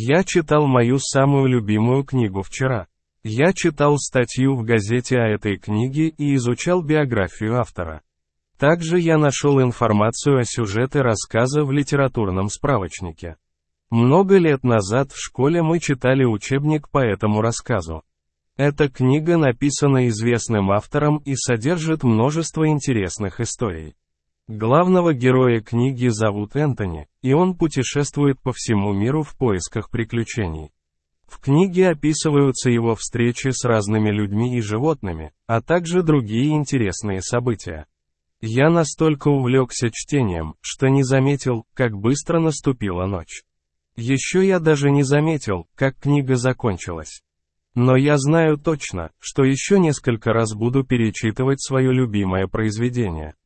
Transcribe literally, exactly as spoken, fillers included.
Я читал мою самую любимую книгу вчера. Я читал статью в газете о этой книге и изучал биографию автора. Также я нашел информацию о сюжете рассказа в литературном справочнике. Много лет назад в школе мы читали учебник по этому рассказу. Эта книга написана известным автором и содержит множество интересных историй. Главного героя книги зовут Энтони, и он путешествует по всему миру в поисках приключений. В книге описываются его встречи с разными людьми и животными, а также другие интересные события. Я настолько увлекся чтением, что не заметил, как быстро наступила ночь. Еще я даже не заметил, как книга закончилась. Но я знаю точно, что еще несколько раз буду перечитывать свое любимое произведение.